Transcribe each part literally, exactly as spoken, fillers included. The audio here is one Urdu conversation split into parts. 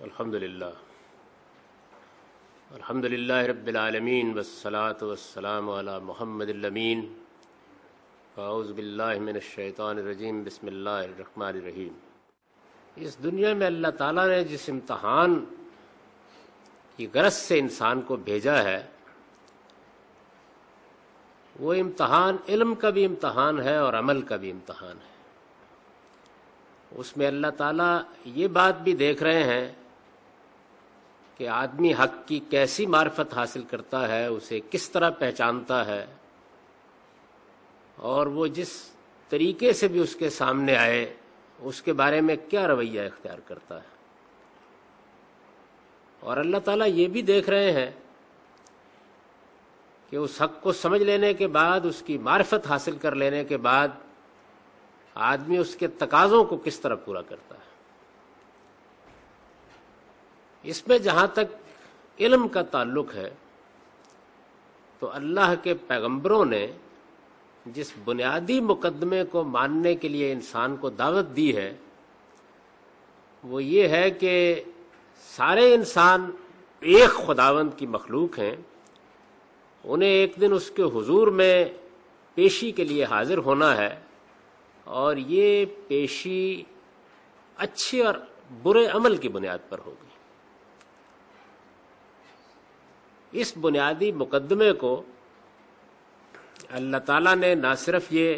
الحمدللہ الحمدللہ رب العالمین والصلاة والسلام علی محمد الامین اعوذ باللہ من الشیطان الرجیم بسم اللہ الرحمن الرحیم۔ اس دنیا میں اللہ تعالیٰ نے جس امتحان کی غرض سے انسان کو بھیجا ہے وہ امتحان علم کا بھی امتحان ہے اور عمل کا بھی امتحان ہے۔ اس میں اللہ تعالیٰ یہ بات بھی دیکھ رہے ہیں کہ آدمی حق کی کیسی معرفت حاصل کرتا ہے، اسے کس طرح پہچانتا ہے، اور وہ جس طریقے سے بھی اس کے سامنے آئے اس کے بارے میں کیا رویہ اختیار کرتا ہے۔ اور اللہ تعالیٰ یہ بھی دیکھ رہے ہیں کہ اس حق کو سمجھ لینے کے بعد، اس کی معرفت حاصل کر لینے کے بعد آدمی اس کے تقاضوں کو کس طرح پورا کرتا ہے۔ اس میں جہاں تک علم کا تعلق ہے تو اللہ کے پیغمبروں نے جس بنیادی مقدمے کو ماننے کے لیے انسان کو دعوت دی ہے وہ یہ ہے کہ سارے انسان ایک خداوند کی مخلوق ہیں، انہیں ایک دن اس کے حضور میں پیشی کے لیے حاضر ہونا ہے، اور یہ پیشی اچھے اور برے عمل کی بنیاد پر ہوگی۔ اس بنیادی مقدمے کو اللہ تعالیٰ نے نہ صرف یہ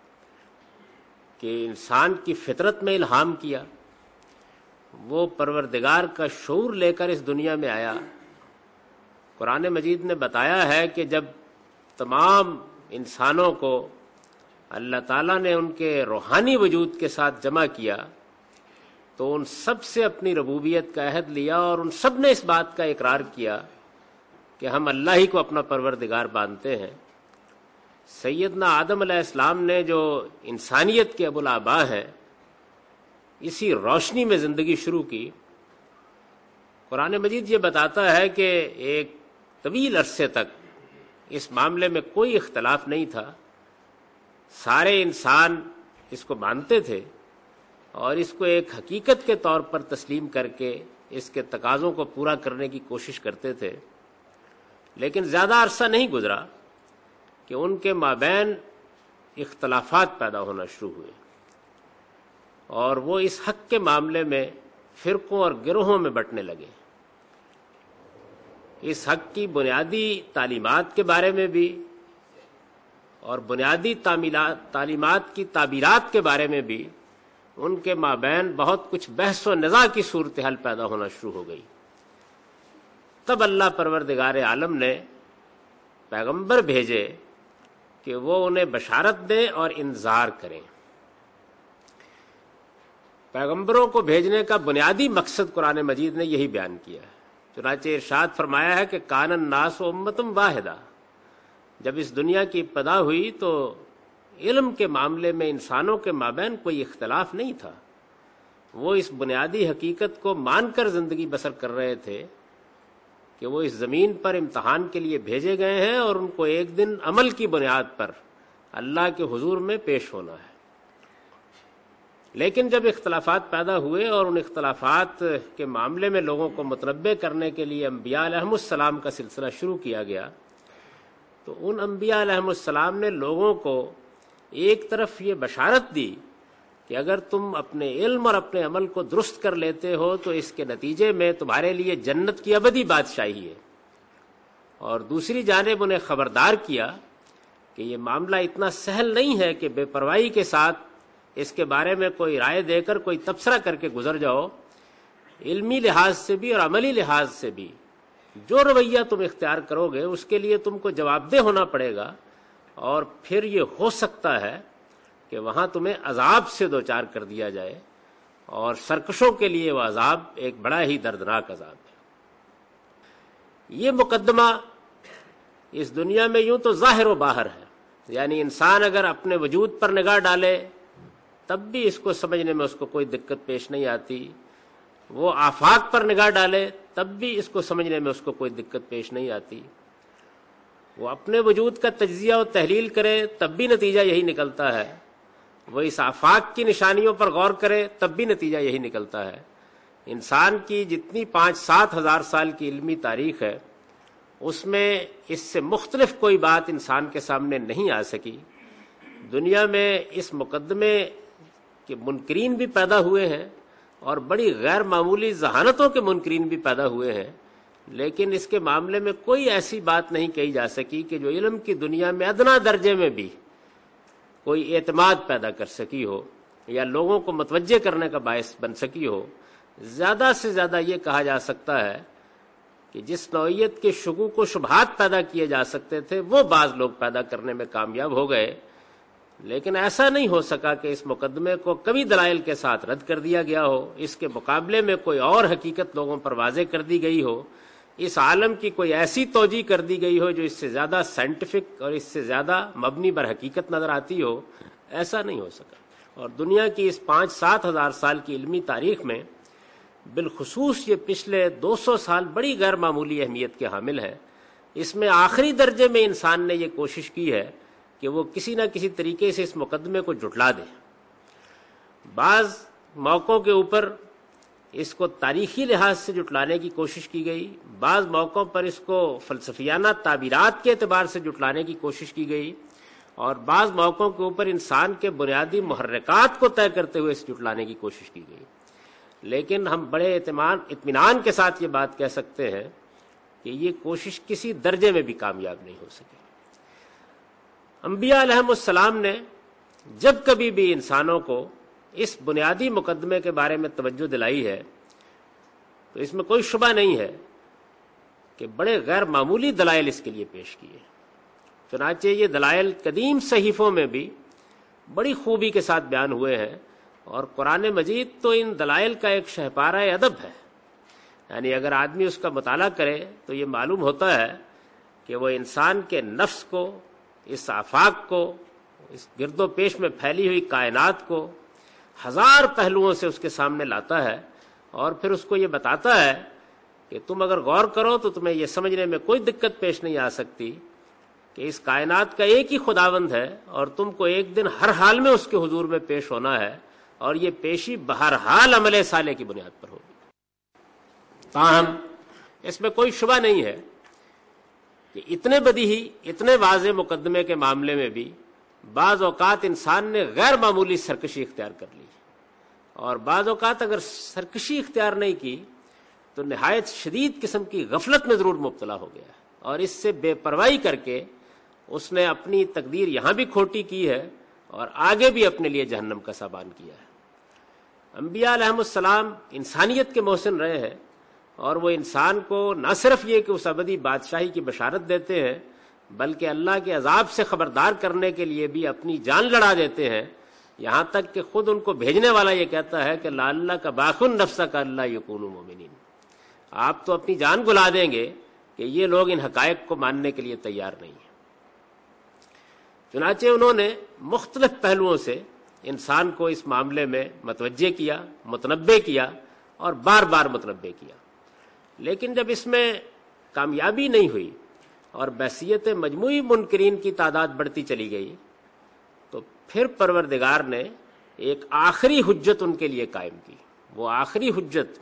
کہ انسان کی فطرت میں الہام کیا، وہ پروردگار کا شعور لے کر اس دنیا میں آیا۔ قرآن مجید نے بتایا ہے کہ جب تمام انسانوں کو اللہ تعالیٰ نے ان کے روحانی وجود کے ساتھ جمع کیا تو ان سب سے اپنی ربوبیت کا عہد لیا، اور ان سب نے اس بات کا اقرار کیا کہ ہم اللہ ہی کو اپنا پروردگار مانتے ہیں۔ سیدنا آدم علیہ السلام نے جو انسانیت کے ابو الآباء ہیں، اسی روشنی میں زندگی شروع کی۔ قرآن مجید یہ بتاتا ہے کہ ایک طویل عرصے تک اس معاملے میں کوئی اختلاف نہیں تھا، سارے انسان اس کو مانتے تھے اور اس کو ایک حقیقت کے طور پر تسلیم کر کے اس کے تقاضوں کو پورا کرنے کی کوشش کرتے تھے۔ لیکن زیادہ عرصہ نہیں گزرا کہ ان کے مابین اختلافات پیدا ہونا شروع ہوئے، اور وہ اس حق کے معاملے میں فرقوں اور گروہوں میں بٹنے لگے۔ اس حق کی بنیادی تعلیمات کے بارے میں بھی اور بنیادی تعلیمات کی تعبیرات کے بارے میں بھی ان کے مابین بہت کچھ بحث و نزاع کی صورتحال پیدا ہونا شروع ہو گئی۔ تب اللہ پروردگار عالم نے پیغمبر بھیجے کہ وہ انہیں بشارت دیں اور انذار کریں۔ پیغمبروں کو بھیجنے کا بنیادی مقصد قرآن مجید نے یہی بیان کیا ہے۔ چنانچہ ارشاد فرمایا ہے کہ کان الناس امۃ واحدہ، جب اس دنیا کی ابتدا ہوئی تو علم کے معاملے میں انسانوں کے مابین کوئی اختلاف نہیں تھا، وہ اس بنیادی حقیقت کو مان کر زندگی بسر کر رہے تھے کہ وہ اس زمین پر امتحان کے لیے بھیجے گئے ہیں اور ان کو ایک دن عمل کی بنیاد پر اللہ کے حضور میں پیش ہونا ہے۔ لیکن جب اختلافات پیدا ہوئے اور ان اختلافات کے معاملے میں لوگوں کو متنبع کرنے کے لیے انبیاء علیہم السلام کا سلسلہ شروع کیا گیا تو ان انبیاء علیہم السلام نے لوگوں کو ایک طرف یہ بشارت دی کہ اگر تم اپنے علم اور اپنے عمل کو درست کر لیتے ہو تو اس کے نتیجے میں تمہارے لیے جنت کی ابدی بادشاہی ہے، اور دوسری جانب انہیں خبردار کیا کہ یہ معاملہ اتنا سہل نہیں ہے کہ بے پرواہی کے ساتھ اس کے بارے میں کوئی رائے دے کر کوئی تبصرہ کر کے گزر جاؤ۔ علمی لحاظ سے بھی اور عملی لحاظ سے بھی جو رویہ تم اختیار کرو گے اس کے لیے تم کو جواب دہ ہونا پڑے گا، اور پھر یہ ہو سکتا ہے کہ وہاں تمہیں عذاب سے دوچار کر دیا جائے، اور سرکشوں کے لیے وہ عذاب ایک بڑا ہی دردناک عذاب ہے۔ یہ مقدمہ اس دنیا میں یوں تو ظاہر و باہر ہے، یعنی انسان اگر اپنے وجود پر نگاہ ڈالے تب بھی اس کو سمجھنے میں اس کو کوئی دقت پیش نہیں آتی، وہ آفاق پر نگاہ ڈالے تب بھی اس کو سمجھنے میں اس کو کوئی دقت پیش نہیں آتی، وہ اپنے وجود کا تجزیہ و تحلیل کرے تب بھی نتیجہ یہی نکلتا ہے، وہ اس آفاق کی نشانیوں پر غور کرے تب بھی نتیجہ یہی نکلتا ہے۔ انسان کی جتنی پانچ سات ہزار سال کی علمی تاریخ ہے اس میں اس سے مختلف کوئی بات انسان کے سامنے نہیں آ سکی. دنیا میں اس مقدمے کے منکرین بھی پیدا ہوئے ہیں اور بڑی غیر معمولی ذہانتوں کے منکرین بھی پیدا ہوئے ہیں، لیکن اس کے معاملے میں کوئی ایسی بات نہیں کہی جا سکی کہ جو علم کی دنیا میں ادنا درجے میں بھی کوئی اعتماد پیدا کر سکی ہو یا لوگوں کو متوجہ کرنے کا باعث بن سکی ہو. زیادہ سے زیادہ یہ کہا جا سکتا ہے کہ جس نوعیت کے شکوک و شبہات پیدا کیے جا سکتے تھے وہ بعض لوگ پیدا کرنے میں کامیاب ہو گئے، لیکن ایسا نہیں ہو سکا کہ اس مقدمے کو کبھی دلائل کے ساتھ رد کر دیا گیا ہو، اس کے مقابلے میں کوئی اور حقیقت لوگوں پر واضح کر دی گئی ہو، اس عالم کی کوئی ایسی توجیہ کر دی گئی ہو جو اس سے زیادہ سائنٹیفک اور اس سے زیادہ مبنی بر حقیقت نظر آتی ہو. ایسا نہیں ہو سکا. اور دنیا کی اس پانچ سات ہزار سال کی علمی تاریخ میں بالخصوص یہ پچھلے دو سو سال بڑی غیر معمولی اہمیت کے حامل ہے. اس میں آخری درجے میں انسان نے یہ کوشش کی ہے کہ وہ کسی نہ کسی طریقے سے اس مقدمے کو جھٹلا دے. بعض موقعوں کے اوپر اس کو تاریخی لحاظ سے جھٹلانے کی کوشش کی گئی، بعض موقعوں پر اس کو فلسفیانہ تعبیرات کے اعتبار سے جھٹلانے کی کوشش کی گئی، اور بعض موقعوں کے اوپر انسان کے بنیادی محرکات کو طے کرتے ہوئے اس جھٹلانے کی کوشش کی گئی. لیکن ہم بڑے اطمینان اطمینان کے ساتھ یہ بات کہہ سکتے ہیں کہ یہ کوشش کسی درجے میں بھی کامیاب نہیں ہو سکی. انبیاء علیہم السلام نے جب کبھی بھی انسانوں کو اس بنیادی مقدمے کے بارے میں توجہ دلائی ہے تو اس میں کوئی شبہ نہیں ہے کہ بڑے غیر معمولی دلائل اس کے لیے پیش کیے. چنانچہ یہ دلائل قدیم صحیفوں میں بھی بڑی خوبی کے ساتھ بیان ہوئے ہیں، اور قرآن مجید تو ان دلائل کا ایک شہپارہ ادب ہے. یعنی اگر آدمی اس کا مطالعہ کرے تو یہ معلوم ہوتا ہے کہ وہ انسان کے نفس کو، اس آفاق کو، اس گرد و پیش میں پھیلی ہوئی کائنات کو ہزار پہلوؤں سے اس کے سامنے لاتا ہے، اور پھر اس کو یہ بتاتا ہے کہ تم اگر غور کرو تو تمہیں یہ سمجھنے میں کوئی دقت پیش نہیں آ سکتی کہ اس کائنات کا ایک ہی خداوند ہے، اور تم کو ایک دن ہر حال میں اس کے حضور میں پیش ہونا ہے، اور یہ پیشی بہرحال عمل صالح کی بنیاد پر ہوگی. تاہم اس میں کوئی شبہ نہیں ہے کہ اتنے بدیہی، اتنے واضح مقدمے کے معاملے میں بھی بعض اوقات انسان نے غیر معمولی سرکشی اختیار کر لی، اور بعض اوقات اگر سرکشی اختیار نہیں کی تو نہایت شدید قسم کی غفلت میں ضرور مبتلا ہو گیا، اور اس سے بے پرواہی کر کے اس نے اپنی تقدیر یہاں بھی کھوٹی کی ہے اور آگے بھی اپنے لیے جہنم کا سامان کیا ہے. انبیاء علیہم السلام انسانیت کے محسن رہے ہیں، اور وہ انسان کو نہ صرف یہ کہ اس ابدی بادشاہی کی بشارت دیتے ہیں بلکہ اللہ کے عذاب سے خبردار کرنے کے لیے بھی اپنی جان لڑا دیتے ہیں، یہاں تک کہ خود ان کو بھیجنے والا یہ کہتا ہے کہ لعلہ کا باخن نفسہ کا اللہ یکونوا مومنین، آپ تو اپنی جان گلا دیں گے کہ یہ لوگ ان حقائق کو ماننے کے لیے تیار نہیں ہیں. چنانچہ انہوں نے مختلف پہلوؤں سے انسان کو اس معاملے میں متوجہ کیا، متنبہ کیا اور بار بار متنبہ کیا، لیکن جب اس میں کامیابی نہیں ہوئی اور بحثیت مجموعی منکرین کی تعداد بڑھتی چلی گئی تو پھر پروردگار نے ایک آخری حجت ان کے لیے قائم کی. وہ آخری حجت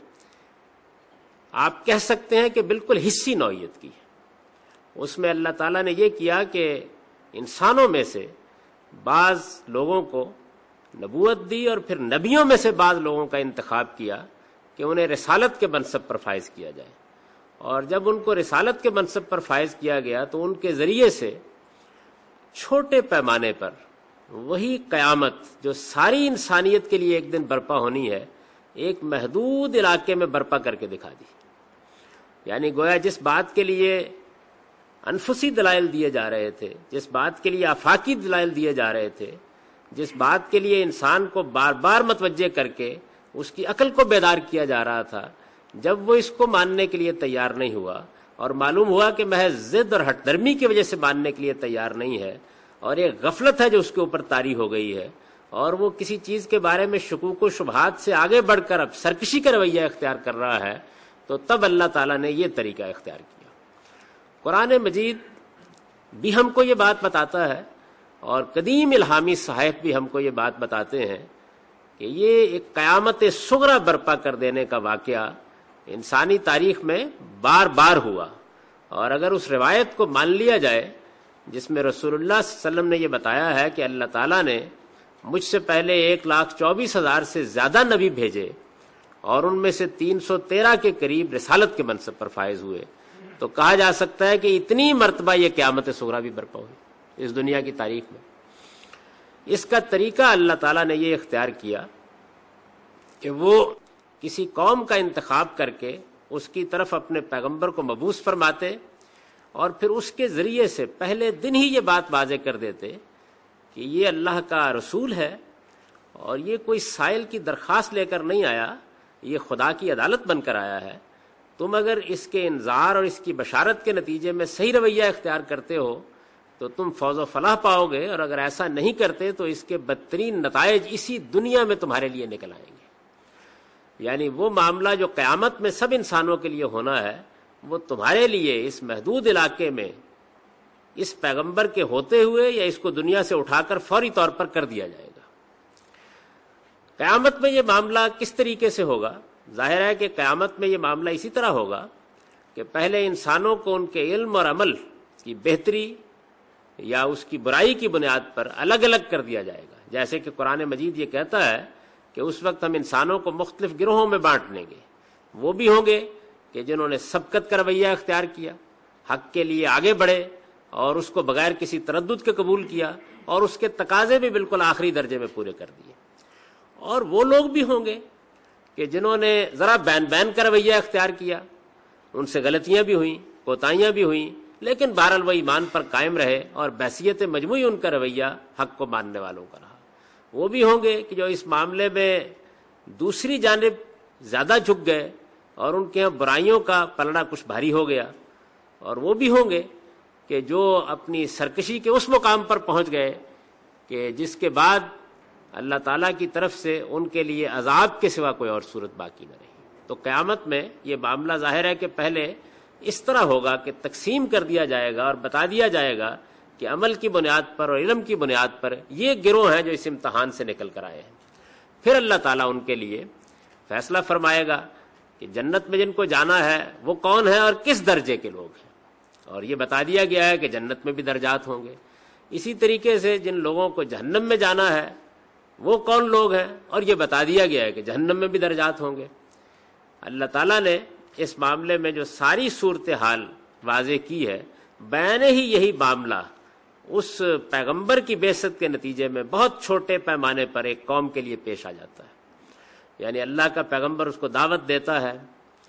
آپ کہہ سکتے ہیں کہ بالکل حصی نوعیت کی. اس میں اللہ تعالیٰ نے یہ کیا کہ انسانوں میں سے بعض لوگوں کو نبوت دی، اور پھر نبیوں میں سے بعض لوگوں کا انتخاب کیا کہ انہیں رسالت کے منصب پر فائز کیا جائے. اور جب ان کو رسالت کے منصب پر فائز کیا گیا تو ان کے ذریعے سے چھوٹے پیمانے پر وہی قیامت جو ساری انسانیت کے لیے ایک دن برپا ہونی ہے ایک محدود علاقے میں برپا کر کے دکھا دی. یعنی گویا جس بات کے لیے انفسی دلائل دیے جا رہے تھے، جس بات کے لیے آفاقی دلائل دیے جا رہے تھے، جس بات کے لیے انسان کو بار بار متوجہ کر کے اس کی عقل کو بیدار کیا جا رہا تھا، جب وہ اس کو ماننے کے لیے تیار نہیں ہوا اور معلوم ہوا کہ محض ضد اور ہٹ درمی کی وجہ سے ماننے کے لیے تیار نہیں ہے، اور ایک غفلت ہے جو اس کے اوپر طاری ہو گئی ہے، اور وہ کسی چیز کے بارے میں شکوک و شبہات سے آگے بڑھ کر اب سرکشی کا رویہ اختیار کر رہا ہے، تو تب اللہ تعالیٰ نے یہ طریقہ اختیار کیا. قرآن مجید بھی ہم کو یہ بات بتاتا ہے، اور قدیم الہامی صحائف بھی ہم کو یہ بات بتاتے ہیں کہ یہ ایک قیامت صغریٰ برپا کر دینے کا واقعہ انسانی تاریخ میں بار بار ہوا، اور اگر اس روایت کو مان لیا جائے جس میں رسول اللہ صلی اللہ علیہ وسلم نے یہ بتایا ہے کہ اللہ تعالیٰ نے مجھ سے پہلے ایک لاکھ چوبیس ہزار سے زیادہ نبی بھیجے اور ان میں سے تین سو تیرہ کے قریب رسالت کے منصب پر فائز ہوئے، تو کہا جا سکتا ہے کہ اتنی مرتبہ یہ قیامت صغریٰ بھی برپا ہوئی اس دنیا کی تاریخ میں۔ اس کا طریقہ اللہ تعالیٰ نے یہ اختیار کیا کہ وہ کسی قوم کا انتخاب کر کے اس کی طرف اپنے پیغمبر کو مبعوث فرماتے اور پھر اس کے ذریعے سے پہلے دن ہی یہ بات واضح کر دیتے کہ یہ اللہ کا رسول ہے اور یہ کوئی سائل کی درخواست لے کر نہیں آیا، یہ خدا کی عدالت بن کر آیا ہے۔ تم اگر اس کے انذار اور اس کی بشارت کے نتیجے میں صحیح رویہ اختیار کرتے ہو تو تم فوز و فلاح پاؤ گے، اور اگر ایسا نہیں کرتے تو اس کے بدترین نتائج اسی دنیا میں تمہارے لیے نکل آئیں گے۔ یعنی وہ معاملہ جو قیامت میں سب انسانوں کے لیے ہونا ہے وہ تمہارے لیے اس محدود علاقے میں اس پیغمبر کے ہوتے ہوئے یا اس کو دنیا سے اٹھا کر فوری طور پر کر دیا جائے گا۔ قیامت میں یہ معاملہ کس طریقے سے ہوگا؟ ظاہر ہے کہ قیامت میں یہ معاملہ اسی طرح ہوگا کہ پہلے انسانوں کو ان کے علم اور عمل کی بہتری یا اس کی برائی کی بنیاد پر الگ الگ کر دیا جائے گا، جیسے کہ قرآن مجید یہ کہتا ہے کہ اس وقت ہم انسانوں کو مختلف گروہوں میں بانٹ لیں گے۔ وہ بھی ہوں گے کہ جنہوں نے سبقت کا رویہ اختیار کیا، حق کے لیے آگے بڑھے اور اس کو بغیر کسی تردد کے قبول کیا اور اس کے تقاضے بھی بالکل آخری درجے میں پورے کر دیے، اور وہ لوگ بھی ہوں گے کہ جنہوں نے ذرا بین بین کا رویہ اختیار کیا، ان سے غلطیاں بھی ہوئیں، کوتاہیاں بھی ہوئیں، لیکن بہرحال وہ ایمان پر قائم رہے اور بحیثیت مجموعی ان کا رویہ حق کو ماننے والوں کا رہا۔ وہ بھی ہوں گے کہ جو اس معاملے میں دوسری جانب زیادہ جھک گئے اور ان کے یہاں برائیوں کا پلڑا کچھ بھاری ہو گیا، اور وہ بھی ہوں گے کہ جو اپنی سرکشی کے اس مقام پر پہنچ گئے کہ جس کے بعد اللہ تعالیٰ کی طرف سے ان کے لیے عذاب کے سوا کوئی اور صورت باقی نہ رہی۔ تو قیامت میں یہ معاملہ ظاہر ہے کہ پہلے اس طرح ہوگا کہ تقسیم کر دیا جائے گا اور بتا دیا جائے گا کہ عمل کی بنیاد پر اور علم کی بنیاد پر یہ گروہ ہیں جو اس امتحان سے نکل کر آئے ہیں۔ پھر اللہ تعالیٰ ان کے لیے فیصلہ فرمائے گا کہ جنت میں جن کو جانا ہے وہ کون ہے اور کس درجے کے لوگ ہیں، اور یہ بتا دیا گیا ہے کہ جنت میں بھی درجات ہوں گے۔ اسی طریقے سے جن لوگوں کو جہنم میں جانا ہے وہ کون لوگ ہیں، اور یہ بتا دیا گیا ہے کہ جہنم میں بھی درجات ہوں گے۔ اللہ تعالیٰ نے اس معاملے میں جو ساری صورتحال واضح کی ہے، بیان ہی یہی معاملہ اس پیغمبر کی بعثت کے نتیجے میں بہت چھوٹے پیمانے پر ایک قوم کے لیے پیش آ جاتا ہے۔ یعنی اللہ کا پیغمبر اس کو دعوت دیتا ہے،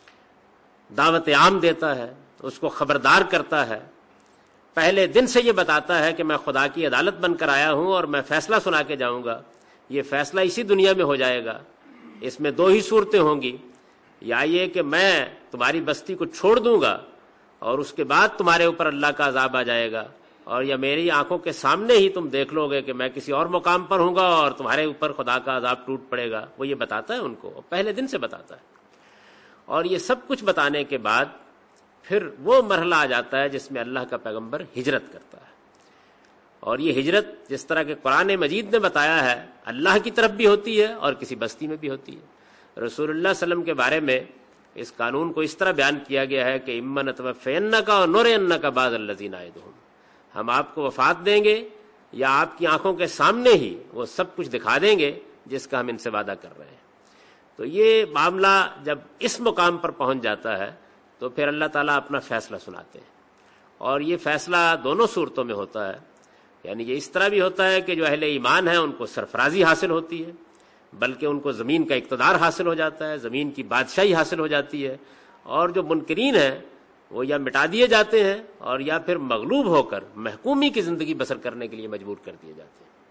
دعوت عام دیتا ہے، اس کو خبردار کرتا ہے، پہلے دن سے یہ بتاتا ہے کہ میں خدا کی عدالت بن کر آیا ہوں اور میں فیصلہ سنا کے جاؤں گا۔ یہ فیصلہ اسی دنیا میں ہو جائے گا۔ اس میں دو ہی صورتیں ہوں گی، یا یہ کہ میں تمہاری بستی کو چھوڑ دوں گا اور اس کے بعد تمہارے اوپر اللہ کا عذاب آ جائے گا، اور یا میری آنکھوں کے سامنے ہی تم دیکھ لو گے کہ میں کسی اور مقام پر ہوں گا اور تمہارے اوپر خدا کا عذاب ٹوٹ پڑے گا۔ وہ یہ بتاتا ہے ان کو، پہلے دن سے بتاتا ہے۔ اور یہ سب کچھ بتانے کے بعد پھر وہ مرحلہ آ جاتا ہے جس میں اللہ کا پیغمبر ہجرت کرتا ہے، اور یہ ہجرت جس طرح کہ قرآن مجید نے بتایا ہے اللہ کی طرف بھی ہوتی ہے اور کسی بستی میں بھی ہوتی ہے۔ رسول اللہ صلی اللہ علیہ وسلم کے بارے میں اس قانون کو اس طرح بیان کیا گیا ہے کہ اما نتوفینک اور نرینک بعض الذین نعدہم، ہم آپ کو وفات دیں گے یا آپ کی آنکھوں کے سامنے ہی وہ سب کچھ دکھا دیں گے جس کا ہم ان سے وعدہ کر رہے ہیں۔ تو یہ معاملہ جب اس مقام پر پہنچ جاتا ہے تو پھر اللہ تعالیٰ اپنا فیصلہ سناتے ہیں، اور یہ فیصلہ دونوں صورتوں میں ہوتا ہے۔ یعنی یہ اس طرح بھی ہوتا ہے کہ جو اہل ایمان ہیں ان کو سرفرازی حاصل ہوتی ہے، بلکہ ان کو زمین کا اقتدار حاصل ہو جاتا ہے، زمین کی بادشاہی حاصل ہو جاتی ہے، اور جو منکرین ہیں وہ یا مٹا دیے جاتے ہیں اور یا پھر مغلوب ہو کر محکومی کی زندگی بسر کرنے کے لیے مجبور کر دیے جاتے ہیں۔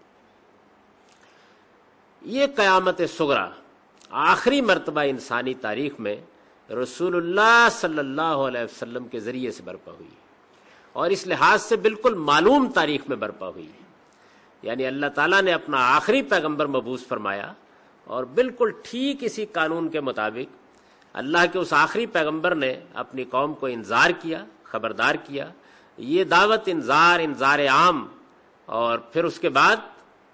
یہ قیامت صغریٰ آخری مرتبہ انسانی تاریخ میں رسول اللہ صلی اللہ علیہ وسلم کے ذریعے سے برپا ہوئی، اور اس لحاظ سے بالکل معلوم تاریخ میں برپا ہوئی۔ یعنی اللہ تعالیٰ نے اپنا آخری پیغمبر مبعوث فرمایا، اور بالکل ٹھیک اسی قانون کے مطابق اللہ کے اس آخری پیغمبر نے اپنی قوم کو انذار کیا، خبردار کیا۔ یہ دعوت انذار انذار عام، اور پھر اس کے بعد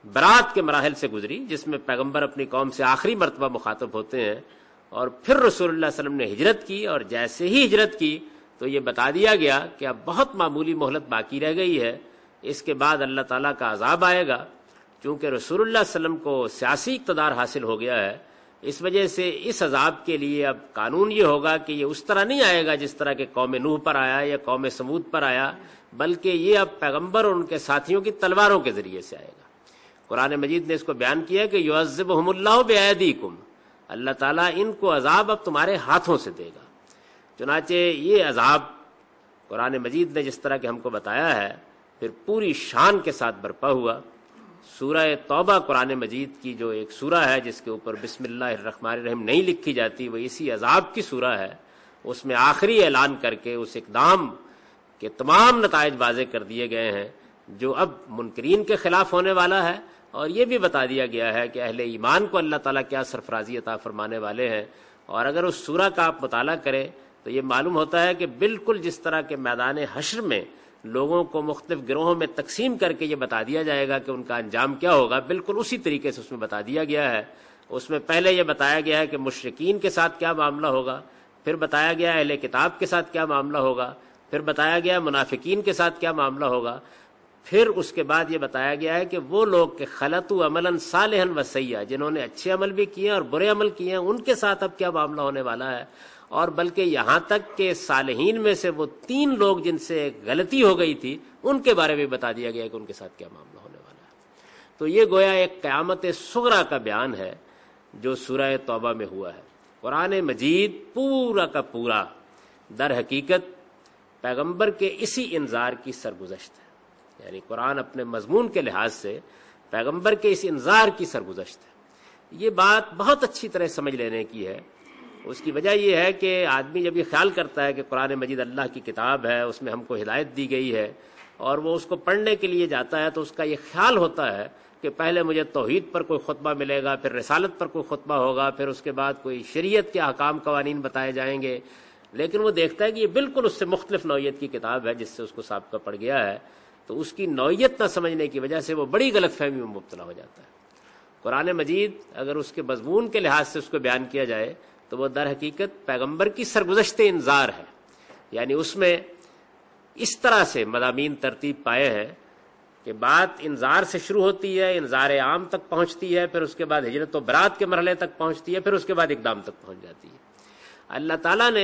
برات کے مراحل سے گزری، جس میں پیغمبر اپنی قوم سے آخری مرتبہ مخاطب ہوتے ہیں، اور پھر رسول اللہ صلی اللہ علیہ وسلم نے ہجرت کی، اور جیسے ہی ہجرت کی تو یہ بتا دیا گیا کہ اب بہت معمولی مہلت باقی رہ گئی ہے، اس کے بعد اللہ تعالیٰ کا عذاب آئے گا۔ چونکہ رسول اللہ صلی اللہ علیہ وسلم کو سیاسی اقتدار حاصل ہو گیا ہے، اس وجہ سے اس عذاب کے لیے اب قانون یہ ہوگا کہ یہ اس طرح نہیں آئے گا جس طرح کہ قوم نوح پر آیا یا قوم سمود پر آیا، بلکہ یہ اب پیغمبر اور ان کے ساتھیوں کی تلواروں کے ذریعے سے آئے گا۔ قرآن مجید نے اس کو بیان کیا کہ یعذبہم اللہ بایدیکم، اللہ تعالیٰ ان کو عذاب اب تمہارے ہاتھوں سے دے گا۔ چنانچہ یہ عذاب قرآن مجید نے جس طرح کہ ہم کو بتایا ہے پھر پوری شان کے ساتھ برپا ہوا۔ سورہ توبہ قرآن مجید کی جو ایک سورہ ہے جس کے اوپر بسم اللہ الرحمن الرحیم نہیں لکھی جاتی، وہ اسی عذاب کی سورہ ہے۔ اس میں آخری اعلان کر کے اس اقدام کے تمام نتائج واضح کر دیے گئے ہیں جو اب منکرین کے خلاف ہونے والا ہے، اور یہ بھی بتا دیا گیا ہے کہ اہل ایمان کو اللہ تعالیٰ کیا سرفرازی عطا فرمانے والے ہیں۔ اور اگر اس سورہ کا آپ مطالعہ کریں تو یہ معلوم ہوتا ہے کہ بالکل جس طرح کے میدان حشر میں لوگوں کو مختلف گروہوں میں تقسیم کر کے یہ بتا دیا جائے گا کہ ان کا انجام کیا ہوگا، بالکل اسی طریقے سے اس میں بتا دیا گیا ہے۔ اس میں پہلے یہ بتایا گیا ہے کہ مشرکین کے ساتھ کیا معاملہ ہوگا، پھر بتایا گیا اہل کتاب کے ساتھ کیا معاملہ ہوگا، پھر بتایا گیا منافقین کے ساتھ کیا معاملہ ہوگا، پھر اس کے بعد یہ بتایا گیا ہے کہ وہ لوگ کہ خلطوا عملا صالحا و سیئا، جنہوں نے اچھے عمل بھی کیے اور برے عمل کیے ہیں، ان کے ساتھ اب کیا معاملہ ہونے والا ہے۔ اور بلکہ یہاں تک کہ صالحین میں سے وہ تین لوگ جن سے غلطی ہو گئی تھی ان کے بارے میں بتا دیا گیا کہ ان کے ساتھ کیا معاملہ ہونے والا ہے۔ تو یہ گویا ایک قیامت صغریٰ کا بیان ہے جو سورہ توبہ میں ہوا ہے۔ قرآن مجید پورا کا پورا در حقیقت پیغمبر کے اسی انذار کی سرگزشت ہے، یعنی قرآن اپنے مضمون کے لحاظ سے پیغمبر کے اس انذار کی سرگزشت ہے۔ یہ بات بہت اچھی طرح سمجھ لینے کی ہے۔ اس کی وجہ یہ ہے کہ آدمی جب یہ خیال کرتا ہے کہ قرآن مجید اللہ کی کتاب ہے، اس میں ہم کو ہدایت دی گئی ہے، اور وہ اس کو پڑھنے کے لیے جاتا ہے تو اس کا یہ خیال ہوتا ہے کہ پہلے مجھے توحید پر کوئی خطبہ ملے گا، پھر رسالت پر کوئی خطبہ ہوگا، پھر اس کے بعد کوئی شریعت کے احکام قوانین بتائے جائیں گے۔ لیکن وہ دیکھتا ہے کہ یہ بالکل اس سے مختلف نوعیت کی کتاب ہے جس سے اس کو سابقہ پڑ گیا ہے، تو اس کی نوعیت نہ سمجھنے کی وجہ سے وہ بڑی غلط فہمی میں مبتلا ہو جاتا ہے۔ قرآن مجید اگر اس کے مضمون کے لحاظ سے اس کو بیان کیا جائے تو وہ در حقیقت پیغمبر کی سرگزشت انذار ہے، یعنی اس میں اس طرح سے مضامین ترتیب پائے ہیں کہ بات انذار سے شروع ہوتی ہے، انذار عام تک پہنچتی ہے، پھر اس کے بعد ہجرت و برات کے مرحلے تک پہنچتی ہے، پھر اس کے بعد اقدام تک پہنچ جاتی ہے۔ اللہ تعالیٰ نے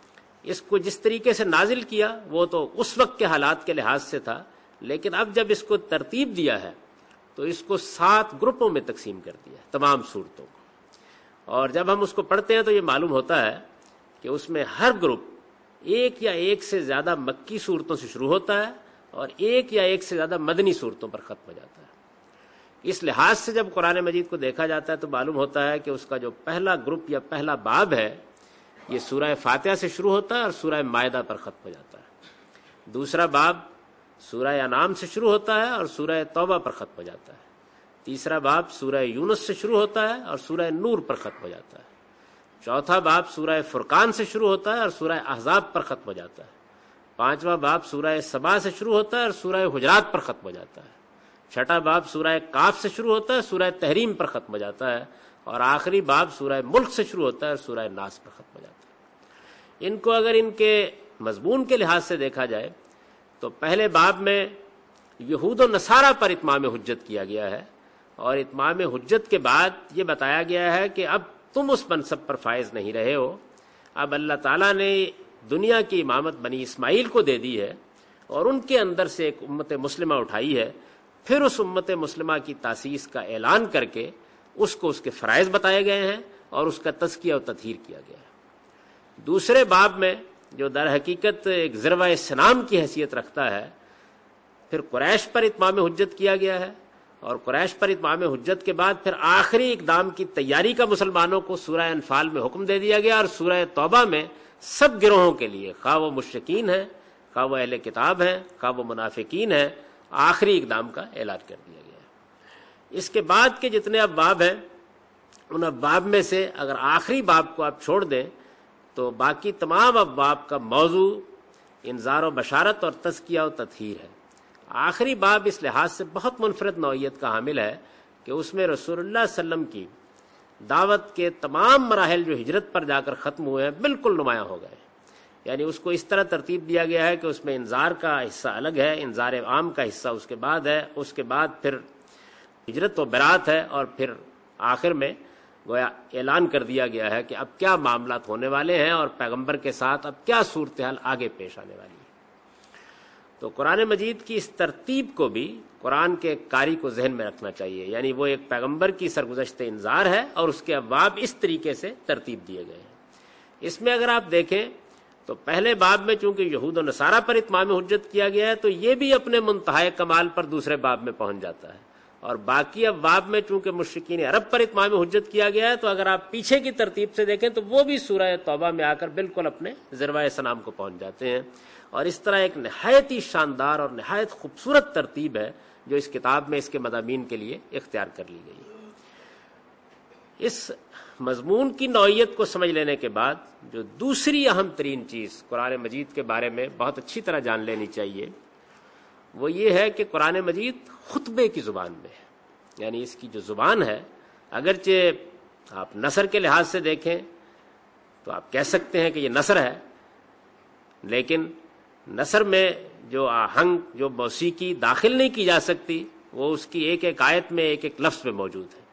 اس کو جس طریقے سے نازل کیا وہ تو اس وقت کے حالات کے لحاظ سے تھا، لیکن اب جب اس کو ترتیب دیا ہے تو اس کو سات گروپوں میں تقسیم کر دیا تمام صورتوں کو، اور جب ہم اس کو پڑھتے ہیں تو یہ معلوم ہوتا ہے کہ اس میں ہر گروپ ایک یا ایک سے زیادہ مکی صورتوں سے شروع ہوتا ہے اور ایک یا ایک سے زیادہ مدنی صورتوں پر ختم ہو جاتا ہے۔ اس لحاظ سے جب قرآن مجید کو دیکھا جاتا ہے تو معلوم ہوتا ہے کہ اس کا جو پہلا گروپ یا پہلا باب ہے یہ سورہ فاتحہ سے شروع ہوتا ہے اور سورہ مائدہ پر ختم ہو جاتا ہے۔ دوسرا باب سورہ انعام سے شروع ہوتا ہے اور سورہ توبہ پر ختم ہو جاتا ہے۔ تیسرا باب سورہ یونس سے شروع ہوتا ہے اور سورہ نور پر ختم ہو جاتا ہے۔ چوتھا باب سورہ فرقان سے شروع ہوتا ہے اور سورہ احزاب پر ختم ہو جاتا ہے۔ پانچواں باب سورہ سبا سے شروع ہوتا ہے اور سورہ حجرات پر ختم ہو جاتا ہے۔ چھٹا باب سورہ کاف سے شروع ہوتا ہے، سورہ تحریم پر ختم ہو جاتا ہے، اور آخری باب سورہ ملک سے شروع ہوتا ہے اور سورہ ناس پر ختم ہو جاتا ہے۔ ان کو اگر ان کے مضمون کے لحاظ سے دیکھا جائے تو پہلے باب میں یہود و نصارہ پر اتمام حجت کیا گیا ہے، اور اتمام حجت کے بعد یہ بتایا گیا ہے کہ اب تم اس منصب پر فائز نہیں رہے ہو، اب اللہ تعالیٰ نے دنیا کی امامت بنی اسماعیل کو دے دی ہے اور ان کے اندر سے ایک امت مسلمہ اٹھائی ہے، پھر اس امت مسلمہ کی تاسیس کا اعلان کر کے اس کو اس کے فرائض بتائے گئے ہیں اور اس کا تزکیہ و تطہیر کیا گیا ہے۔ دوسرے باب میں جو در حقیقت ایک ذروہ سنام کی حیثیت رکھتا ہے، پھر قریش پر اتمام حجت کیا گیا ہے، اور قریش پر اتمام حجت کے بعد پھر آخری اقدام کی تیاری کا مسلمانوں کو سورہ انفال میں حکم دے دیا گیا، اور سورہ توبہ میں سب گروہوں کے لیے، خواہ وہ مشرکین ہیں، خواہ وہ اہل کتاب ہیں، خواہ وہ منافقین ہیں، آخری اقدام کا اعلان کر دیا گیا ہے۔ اس کے بعد کے جتنے ابواب ہیں ان ابواب میں سے اگر آخری باب کو آپ چھوڑ دیں تو باقی تمام ابواب کا موضوع انذار و بشارت اور تزکیہ و تطہیر ہے۔ آخری باب اس لحاظ سے بہت منفرد نوعیت کا حامل ہے کہ اس میں رسول اللہ صلی اللہ علیہ وسلم کی دعوت کے تمام مراحل جو ہجرت پر جا کر ختم ہوئے ہیں بالکل نمایاں ہو گئے. یعنی اس کو اس طرح ترتیب دیا گیا ہے کہ اس میں انذار کا حصہ الگ ہے، انذار عام کا حصہ اس کے بعد ہے، اس کے بعد پھر ہجرت و برات ہے، اور پھر آخر میں گویا اعلان کر دیا گیا ہے کہ اب کیا معاملات ہونے والے ہیں اور پیغمبر کے ساتھ اب کیا صورتحال آگے پیش آنے والی ہے. تو قرآن مجید کی اس ترتیب کو بھی قرآن کے قاری کو ذہن میں رکھنا چاہیے. یعنی وہ ایک پیغمبر کی سرگزشت انذار ہے اور اس کے ابواب اس طریقے سے ترتیب دیے گئے ہیں. اس میں اگر آپ دیکھیں تو پہلے باب میں چونکہ یہود و نصارہ پر اتمام حجت کیا گیا ہے تو یہ بھی اپنے منتہائے کمال پر دوسرے باب میں پہنچ جاتا ہے، اور باقی ابواب میں چونکہ مشرکین عرب پر اتمام حجت کیا گیا ہے تو اگر آپ پیچھے کی ترتیب سے دیکھیں تو وہ بھی سورہ توبہ میں آ کر بالکل اپنے ذروۂ سنام کو پہنچ جاتے ہیں. اور اس طرح ایک نہایت ہی شاندار اور نہایت خوبصورت ترتیب ہے جو اس کتاب میں اس کے مضامین کے لیے اختیار کر لی گئی ہے. اس مضمون کی نوعیت کو سمجھ لینے کے بعد جو دوسری اہم ترین چیز قرآن مجید کے بارے میں بہت اچھی طرح جان لینی چاہیے وہ یہ ہے کہ قرآن مجید خطبے کی زبان میں ہے. یعنی اس کی جو زبان ہے اگرچہ آپ نثر کے لحاظ سے دیکھیں تو آپ کہہ سکتے ہیں کہ یہ نثر ہے، لیکن نثر میں جو آہنگ جو موسیقی داخل نہیں کی جا سکتی وہ اس کی ایک ایک آیت میں ایک ایک لفظ میں موجود ہے.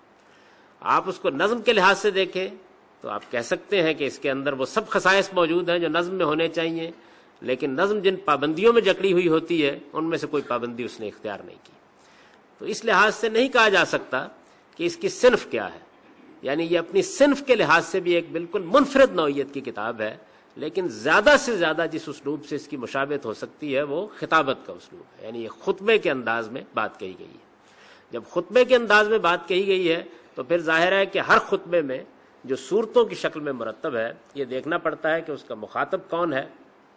آپ اس کو نظم کے لحاظ سے دیکھیں تو آپ کہہ سکتے ہیں کہ اس کے اندر وہ سب خصائص موجود ہیں جو نظم میں ہونے چاہیے، لیکن نظم جن پابندیوں میں جکڑی ہوئی ہوتی ہے ان میں سے کوئی پابندی اس نے اختیار نہیں کی. تو اس لحاظ سے نہیں کہا جا سکتا کہ اس کی صنف کیا ہے. یعنی یہ اپنی صنف کے لحاظ سے بھی ایک بالکل منفرد نوعیت کی کتاب ہے، لیکن زیادہ سے زیادہ جس اسلوب سے اس کی مشابہت ہو سکتی ہے وہ خطابت کا اسلوب ہے. یعنی یہ خطبے کے انداز میں بات کہی گئی ہے. جب خطبے کے انداز میں بات کہی گئی ہے تو پھر ظاہر ہے کہ ہر خطبے میں جو صورتوں کی شکل میں مرتب ہے یہ دیکھنا پڑتا ہے کہ اس کا مخاطب کون ہے،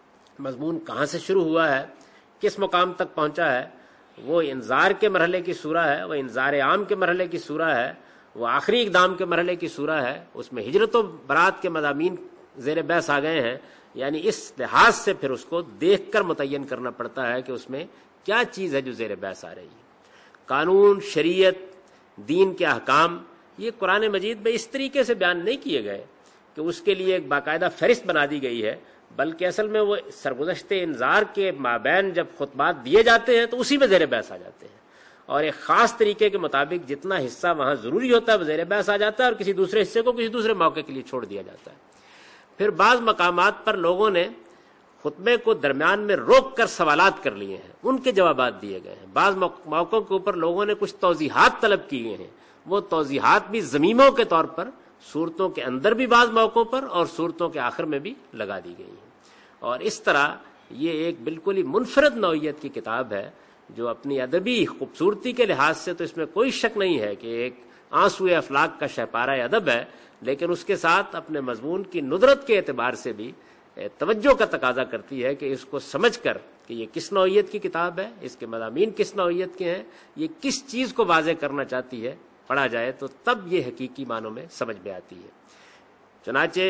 مضمون کہاں سے شروع ہوا ہے، کس مقام تک پہنچا ہے. وہ انذار کے مرحلے کی سورہ ہے، وہ انذار عام کے مرحلے کی سورہ ہے، وہ آخری اقدام کے مرحلے کی سورہ ہے، اس میں ہجرت و برات کے مضامین زیر بحث آ گئے ہیں. یعنی اس لحاظ سے پھر اس کو دیکھ کر متعین کرنا پڑتا ہے کہ اس میں کیا چیز ہے جو زیر بحث آ رہی ہے. قانون، شریعت، دین کے احکام یہ قرآن مجید میں اس طریقے سے بیان نہیں کیے گئے کہ اس کے لیے ایک باقاعدہ فہرست بنا دی گئی ہے، بلکہ اصل میں وہ سرگزشت انذار کے مابین جب خطبات دیے جاتے ہیں تو اسی میں زیر بحث آ جاتے ہیں، اور ایک خاص طریقے کے مطابق جتنا حصہ وہاں ضروری ہوتا ہے وہ زیر بحث آ جاتا ہے اور کسی دوسرے حصے کو کسی دوسرے موقع کے لیے چھوڑ دیا جاتا ہے. پھر بعض مقامات پر لوگوں نے خطبے کو درمیان میں روک کر سوالات کر لیے ہیں، ان کے جوابات دیے گئے ہیں. بعض موقعوں کے اوپر لوگوں نے کچھ توضیحات طلب کیے ہیں، وہ توضیحات بھی ضمیموں کے طور پر صورتوں کے اندر بھی بعض موقعوں پر اور صورتوں کے آخر میں بھی لگا دی گئی ہیں. اور اس طرح یہ ایک بالکل ہی منفرد نوعیت کی کتاب ہے جو اپنی ادبی خوبصورتی کے لحاظ سے تو اس میں کوئی شک نہیں ہے کہ ایک آنسوئے افلاک کا شہپارہ ادب ہے، لیکن اس کے ساتھ اپنے مضمون کی ندرت کے اعتبار سے بھی توجہ کا تقاضا کرتی ہے کہ اس کو سمجھ کر کہ یہ کس نوعیت کی کتاب ہے، اس کے مضامین کس نوعیت کے ہیں، یہ کس چیز کو واضح کرنا چاہتی ہے، پڑھا جائے تو تب یہ حقیقی معنوں میں سمجھ میں آتی ہے. چنانچہ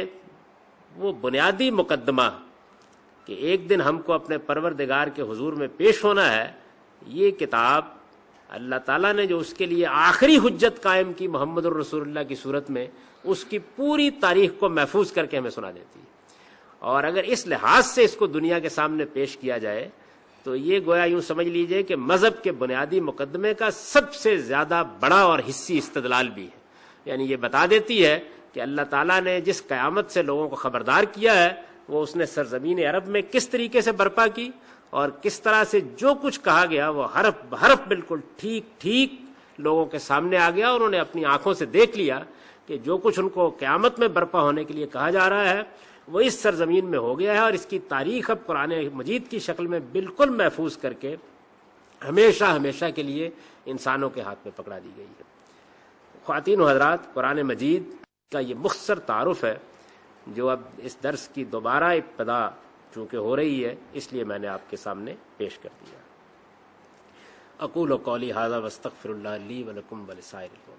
وہ بنیادی مقدمہ کہ ایک دن ہم کو اپنے پروردگار کے حضور میں پیش ہونا ہے، یہ کتاب اللہ تعالیٰ نے جو اس کے لیے آخری حجت قائم کی محمد الرسول اللہ کی صورت میں، اس کی پوری تاریخ کو محفوظ کر کے ہمیں سنا دیتی ہے. اور اگر اس لحاظ سے اس کو دنیا کے سامنے پیش کیا جائے تو یہ گویا یوں سمجھ لیجئے کہ مذہب کے بنیادی مقدمے کا سب سے زیادہ بڑا اور حصی استدلال بھی ہے. یعنی یہ بتا دیتی ہے کہ اللہ تعالیٰ نے جس قیامت سے لوگوں کو خبردار کیا ہے وہ اس نے سرزمین عرب میں کس طریقے سے برپا کی، اور کس طرح سے جو کچھ کہا گیا وہ حرف بحرف بالکل ٹھیک ٹھیک لوگوں کے سامنے آ گیا. انہوں نے اپنی آنکھوں سے دیکھ لیا کہ جو کچھ ان کو قیامت میں برپا ہونے کے لیے کہا جا رہا ہے وہ اس سرزمین میں ہو گیا ہے، اور اس کی تاریخ اب قرآن مجید کی شکل میں بالکل محفوظ کر کے ہمیشہ ہمیشہ کے لیے انسانوں کے ہاتھ میں پکڑا دی گئی ہے. خواتین و حضرات، قرآن مجید کا یہ مختصر تعارف ہے جو اب اس درس کی دوبارہ ابتدا چونکہ ہو رہی ہے اس لیے میں نے آپ کے سامنے پیش کر دیا. اقول قولی ھذا واستغفر اللہ لی ولکم ولسائر المؤمنین.